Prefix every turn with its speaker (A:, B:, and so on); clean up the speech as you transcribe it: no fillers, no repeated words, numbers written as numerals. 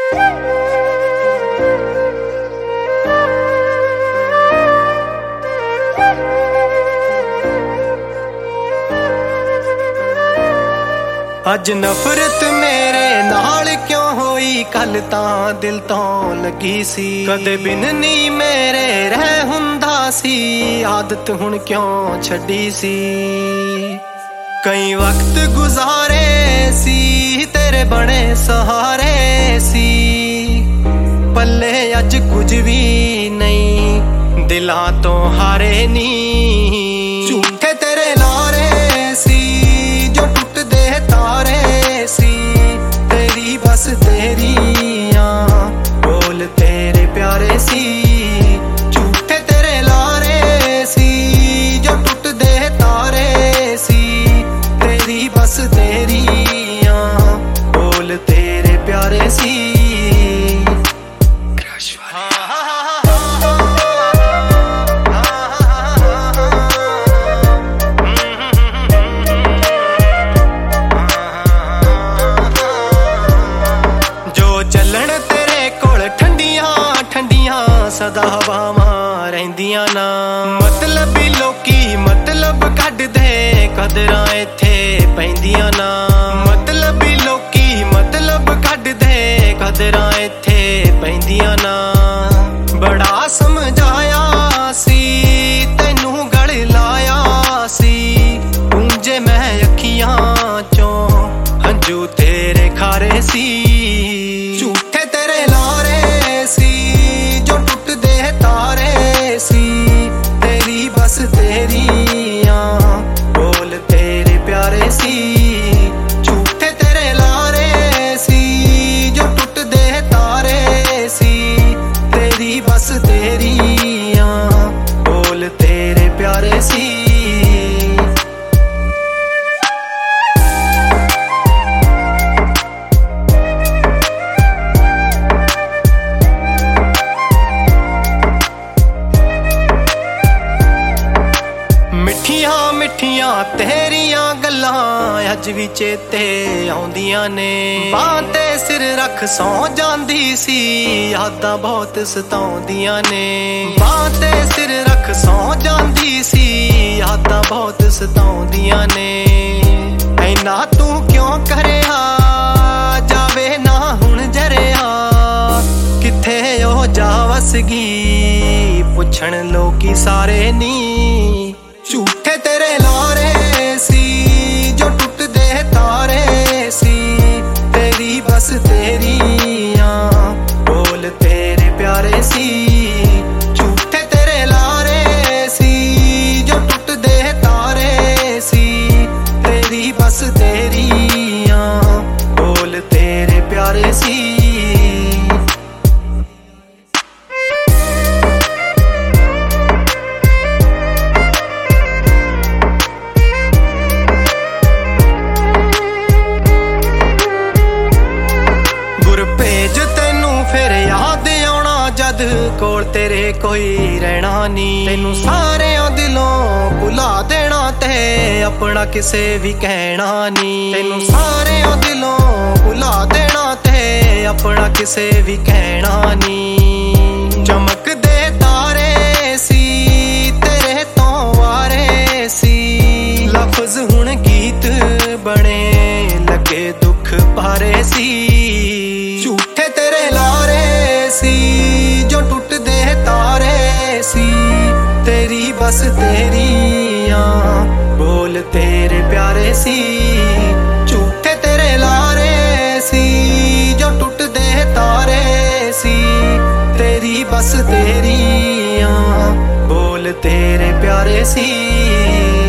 A: अज नफरत मेरे नाल क्यों होई, कल तां दिल तों लगी सी। कदे बिन नी मेरे रह हुंदा सी, आदत हुण क्यों छड्डी सी। कई वक्त गुजारे सी तेरे बने सहारे सी, पल्ले अज कुछ भी नहीं दिलां तो हारे नी। झूठे तेरे लारे सी जो टुट दे तारे सी, तेरी बस तेरियां बोल तेरे प्यारे सी। झूठे तेरे लारे सी जो टुट दे तारे सी, तेरी बस तेरियां बोल तेरे प्यारे सी। सदा हवावां रहिंदियां ना, मतलबी लोकी मतलब कढ दे कदरां इत्थे पैंदियां ना। मतलबी लोकी मतलब कढ दे कदरां इत्थे पैंदियां ना। बड़ा समझाया सी तैनू गल लाया सी, पूंजे मैं अखियां चों हंजू तेरे खारे सी। झूठे तेरे लारे सी जो टुट दे तारे सी, तेरी बस तेरियां बोल तेरे प्यारे सी। झूठे तेरे लारे सी जो टुट दे तारे सी, तेरी बस तेरियां बोल तेरे प्यारे सी। मिठियां मिठियां तेरियां गल्लां अज भी चेते आउंदियां ने। बां ते सिर रख सौ जांदी सी, यादां बहुत सताउंदियां ने। बां ते सिर रख सौ जांदी सी, यादां बहुत सताउंदियां ने। ऐना तू क्यों करेहा जावे ना हुण जरेहा, किथे ओ जा वसगी पुछण लोकी सारे नी। झूठे तेरे लारे सी जो टुट दे तारे सी, तेरी बस तेरियां बोल तेरे प्यारे सी। झूठे तेरे लारे सी जो टुट दे तारे सी, तेरी बस तेरियां बोल तेरे प्यारे सी। कोल तेरे कोई रहना नी, तेनू सारेयां दिलों भुला देना ते अपना किसे भी कहना नी। तेनू सारेयां दिलों भुला देना ते अपना किसे भी कहना नी। चमक दे तारे सी तेरे तो वारे सी, लफ्ज हुण गीत बने लगे दुख भारे सी। झूठे तेरे लारे सी जो टुट दे तारे सी, तेरी बस तेरियां बोल तेरे प्यारे सी। झूठे तेरे लारे सी जो टुट दे तारे सी, तेरी बस तेरियां बोल तेरे प्यारे सी।